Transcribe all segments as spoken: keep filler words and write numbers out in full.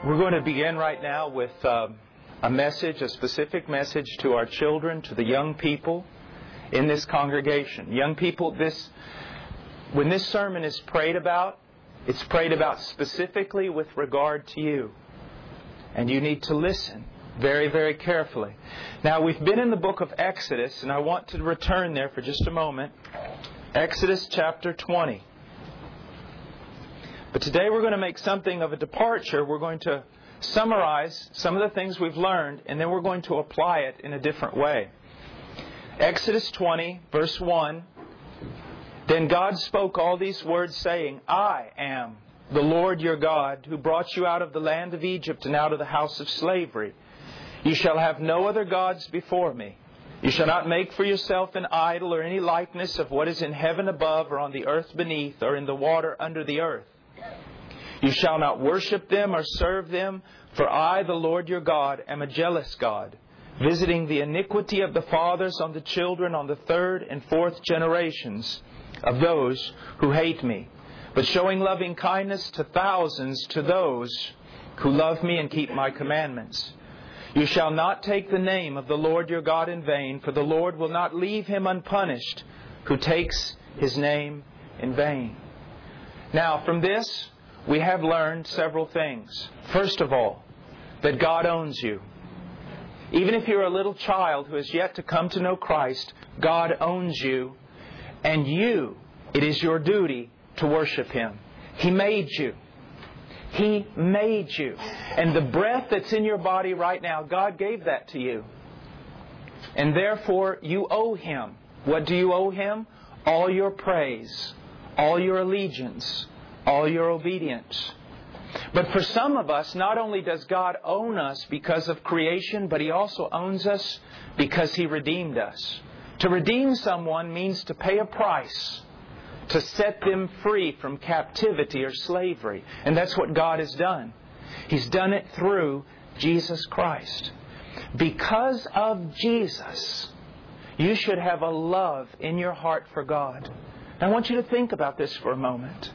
We're going to begin right now with um, a message, a specific message to our children, to the young people in this congregation. Young people, this when this sermon is prayed about, it's prayed about specifically with regard to you. And you need to listen very, very carefully. Now, we've been in the book of Exodus, and I want to return there for just a moment. Exodus chapter twenty. But today we're going to make something of a departure. We're going to summarize some of the things we've learned, and then we're going to apply it in a different way. Exodus twenty, verse one. Then God spoke all these words, saying, I am the Lord your God, who brought you out of the land of Egypt and out of the house of slavery. You shall have no other gods before me. You shall not make for yourself an idol or any likeness of what is in heaven above or on the earth beneath or in the water under the earth. You shall not worship them or serve them, for I, the Lord your God, am a jealous God, visiting the iniquity of the fathers on the children on the third and fourth generations of those who hate me, but showing loving kindness to thousands to those who love me and keep my commandments. You shall not take the name of the Lord your God in vain, for the Lord will not leave him unpunished who takes his name in vain. Now, from this, we have learned several things. First of all, that God owns you. Even if you're a little child who has yet to come to know Christ, God owns you, and you, it is your duty to worship Him. He made you. He made you. And the breath that's in your body right now, God gave that to you. And therefore, you owe Him. What do you owe Him? All your praise, all your allegiance, all your obedience. But for some of us, not only does God own us because of creation, but He also owns us because He redeemed us. To redeem someone means to pay a price, to set them free from captivity or slavery. And that's what God has done. He's done it through Jesus Christ. Because of Jesus, you should have a love in your heart for God. I want you to think about this for a moment.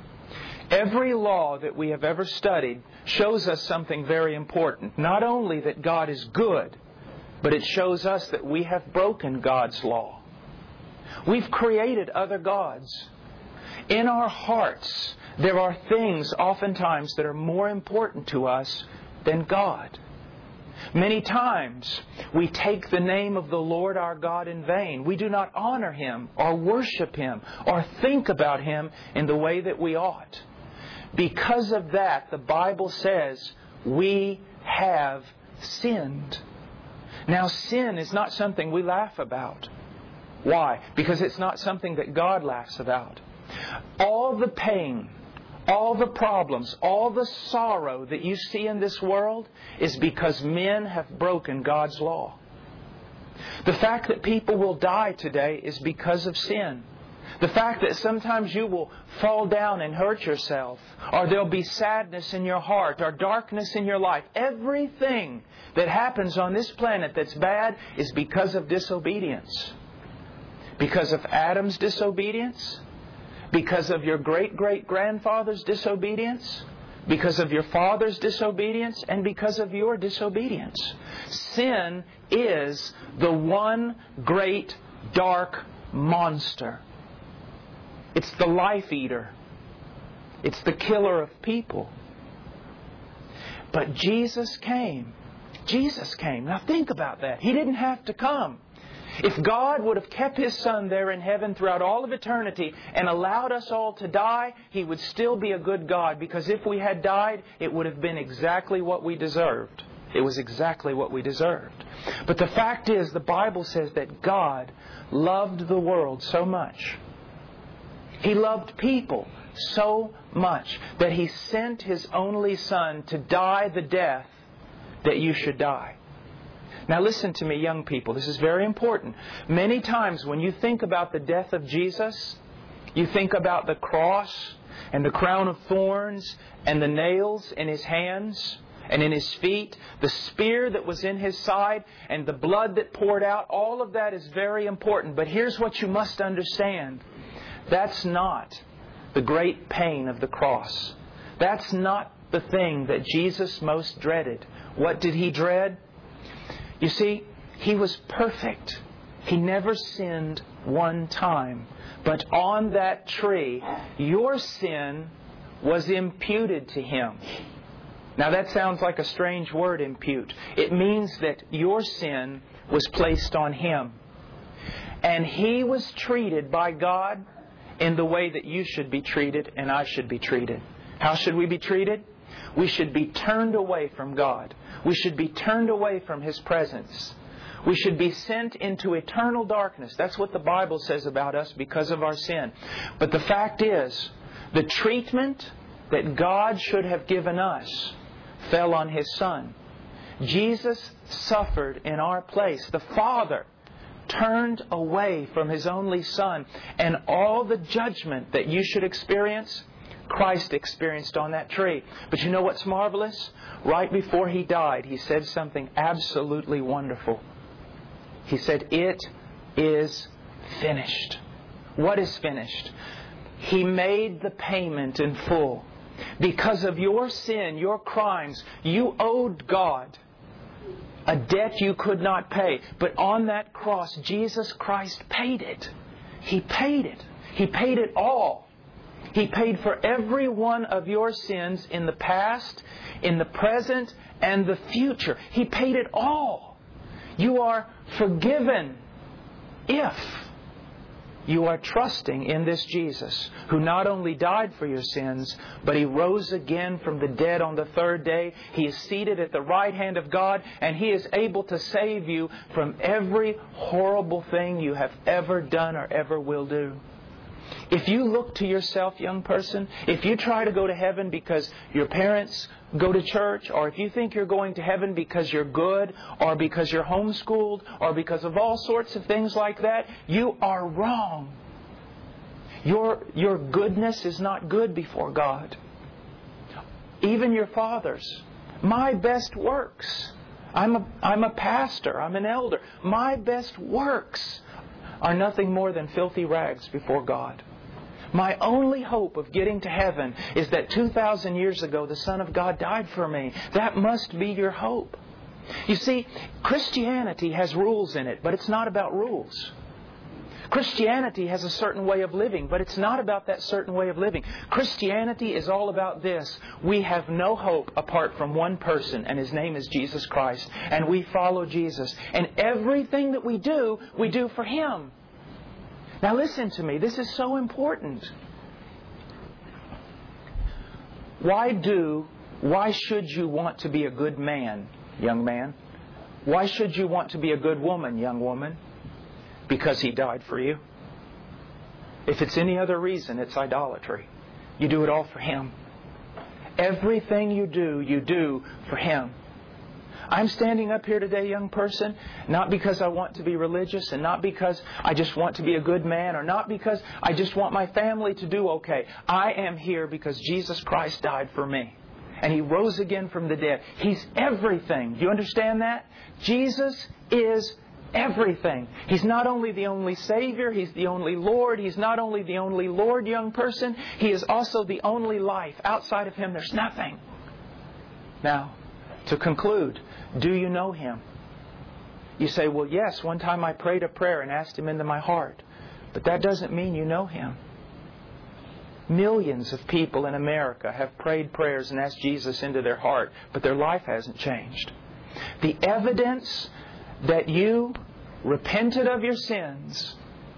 Every law that we have ever studied shows us something very important. Not only that God is good, but it shows us that we have broken God's law. We've created other gods. In our hearts, there are things oftentimes that are more important to us than God. Many times, we take the name of the Lord our God in vain. We do not honor Him or worship Him or think about Him in the way that we ought. Because of that, the Bible says we have sinned. Now, sin is not something we laugh about. Why? Because it's not something that God laughs about. All the pain, all the problems, all the sorrow that you see in this world is because men have broken God's law. The fact that people will die today is because of sin. The fact that sometimes you will fall down and hurt yourself, or there'll be sadness in your heart, or darkness in your life. Everything that happens on this planet that's bad is because of disobedience. Because of Adam's disobedience, because of your great-great-grandfather's disobedience, because of your father's disobedience, and because of your disobedience. Sin is the one great dark monster. It's the life eater. It's the killer of people. But Jesus came. Jesus came. Now think about that. He didn't have to come. If God would have kept His Son there in heaven throughout all of eternity and allowed us all to die, He would still be a good God, because if we had died, it would have been exactly what we deserved. It was exactly what we deserved. But the fact is, the Bible says that God loved the world so much. He loved people so much that He sent His only Son to die the death that you should die. Now listen to me, young people. This is very important. Many times when you think about the death of Jesus, you think about the cross and the crown of thorns and the nails in His hands and in His feet, the spear that was in His side and the blood that poured out. All of that is very important. But here's what you must understand. That's not the great pain of the cross. That's not the thing that Jesus most dreaded. What did He dread? You see, He was perfect. He never sinned one time. But on that tree, your sin was imputed to Him. Now that sounds like a strange word, impute. It means that your sin was placed on Him. And He was treated by God in the way that you should be treated and I should be treated. How should we be treated? We should be turned away from God. We should be turned away from His presence. We should be sent into eternal darkness. That's what the Bible says about us because of our sin. But the fact is, the treatment that God should have given us fell on His Son. Jesus suffered in our place. The Father turned away from His only Son. And all the judgment that you should experience, Christ experienced on that tree. But you know what's marvelous? Right before He died, He said something absolutely wonderful. He said, "It is finished." What is finished? He made the payment in full. Because of your sin, your crimes, you owed God a debt you could not pay. But on that cross, Jesus Christ paid it. He paid it. He paid it all. He paid for every one of your sins in the past, in the present, and the future. He paid it all. You are forgiven if you are trusting in this Jesus, who not only died for your sins, but He rose again from the dead on the third day. He is seated at the right hand of God, and He is able to save you from every horrible thing you have ever done or ever will do. If you look to yourself, young person, if you try to go to heaven because your parents go to church, or if you think you're going to heaven because you're good, or because you're homeschooled, or because of all sorts of things like that, you are wrong. Your, your goodness is not good before God. Even your fathers. My best works. I'm a, I'm a pastor. I'm an elder. My best works are nothing more than filthy rags before God. My only hope of getting to heaven is that two thousand years ago the Son of God died for me. That must be your hope. You see, Christianity has rules in it, but it's not about rules. Christianity has a certain way of living, but it's not about that certain way of living. Christianity is all about this. We have no hope apart from one person, and His name is Jesus Christ. And we follow Jesus. And everything that we do, we do for Him. Now listen to me. This is so important. Why do, why should you want to be a good man, young man? Why should you want to be a good woman, young woman? Because He died for you. If it's any other reason, it's idolatry. You do it all for Him. Everything you do, you do for Him. I'm standing up here today, young person, not because I want to be religious, and not because I just want to be a good man, or not because I just want my family to do okay. I am here because Jesus Christ died for me. And He rose again from the dead. He's everything. Do you understand that? Jesus is everything. He's not only the only Savior, He's the only Lord. He's not only the only Lord, young person, He is also the only life. Outside of Him, there's nothing. Now, to conclude, do you know Him? You say, well, yes, one time I prayed a prayer and asked Him into my heart. But that doesn't mean you know Him. Millions of people in America have prayed prayers and asked Jesus into their heart, but their life hasn't changed. The evidence that you repented of your sins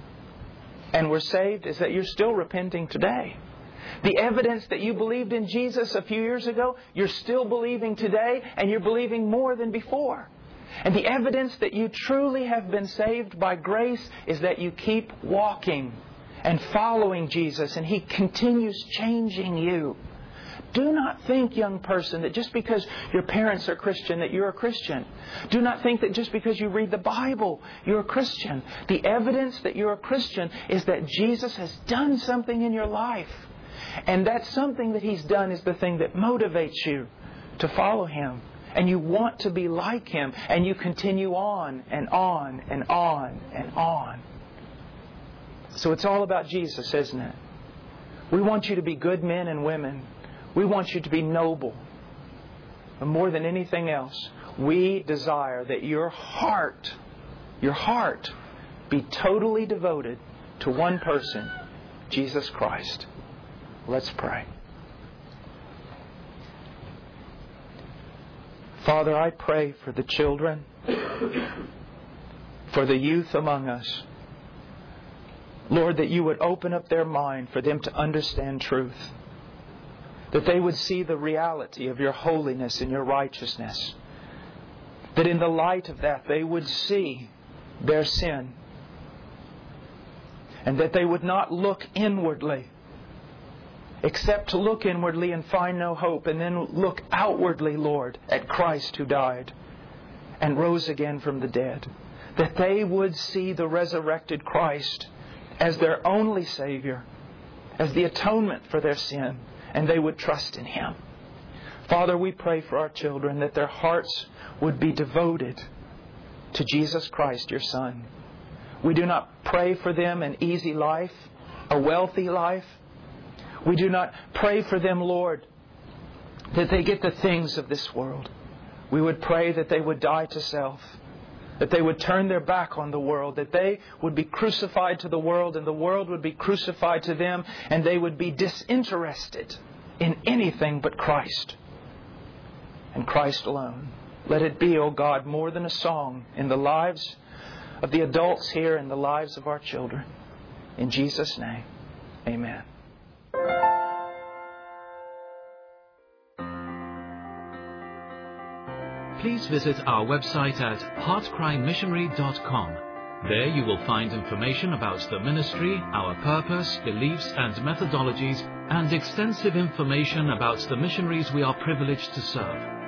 and were saved is that you're still repenting today. The evidence that you believed in Jesus a few years ago, you're still believing today, and you're believing more than before. And the evidence that you truly have been saved by grace is that you keep walking and following Jesus, and He continues changing you. Do not think, young person, that just because your parents are Christian, that you're a Christian. Do not think that just because you read the Bible, you're a Christian. The evidence that you're a Christian is that Jesus has done something in your life. And that something that He's done is the thing that motivates you to follow Him. And you want to be like Him. And you continue on and on and on and on. So it's all about Jesus, isn't it? We want you to be good men and women. We want you to be noble. And more than anything else, we desire that your heart, your heart, be totally devoted to one person, Jesus Christ. Let's pray. Father, I pray for the children, for the youth among us. Lord, that you would open up their mind for them to understand truth. That they would see the reality of your holiness and your righteousness. That in the light of that they would see their sin. And that they would not look inwardly, except to look inwardly and find no hope, and then look outwardly, Lord, at Christ who died and rose again from the dead. That they would see the resurrected Christ as their only Savior, as the atonement for their sin, and they would trust in Him. Father, we pray for our children that their hearts would be devoted to Jesus Christ, your Son. We do not pray for them an easy life, a wealthy life. We do not pray for them, Lord, that they get the things of this world. We would pray that they would die to self, that they would turn their back on the world, that they would be crucified to the world and the world would be crucified to them, and they would be disinterested in anything but Christ and Christ alone. Let it be, O God, more than a song in the lives of the adults here and the lives of our children. In Jesus' name, amen. Please visit our website at heart cry missionary dot com. There you will find information about the ministry, our purpose, beliefs and methodologies, and extensive information about the missionaries we are privileged to serve.